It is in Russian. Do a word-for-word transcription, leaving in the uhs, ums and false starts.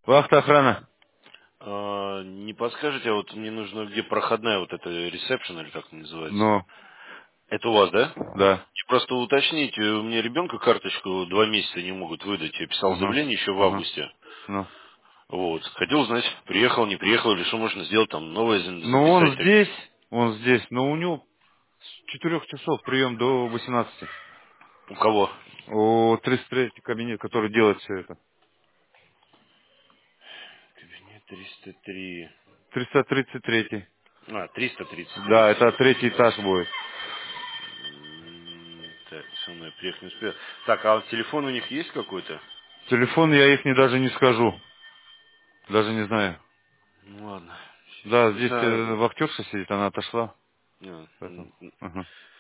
Вахта, охрана. А, не подскажете, а вот мне нужно, где проходная вот эта ресепшн, или как она называется? Ну, Это у вас, да? да. И просто уточните, у меня ребенка карточку два месяца не могут выдать. Я писал Ага. заявление еще в Ага. августе. Ну. Вот. Хотел узнать, приехал, не приехал, или что можно сделать, там, новое за- Ну, он записать. здесь, он здесь, но у него с четырех часов прием до восемнадцати. У кого? О, тридцать третий кабинет, который делает все это. Кабинет триста три. триста тридцать три. А, триста тридцать три. Да, это третий этаж будет. М, Так, со мной приехать не успел. Так, а телефон у них есть какой-то? Телефон я их не даже не скажу. Даже не знаю. Ну ладно. Да, Не здесь знаю. э, вахтерша сидит, она отошла. Не, Поэтому. м, м. Ага.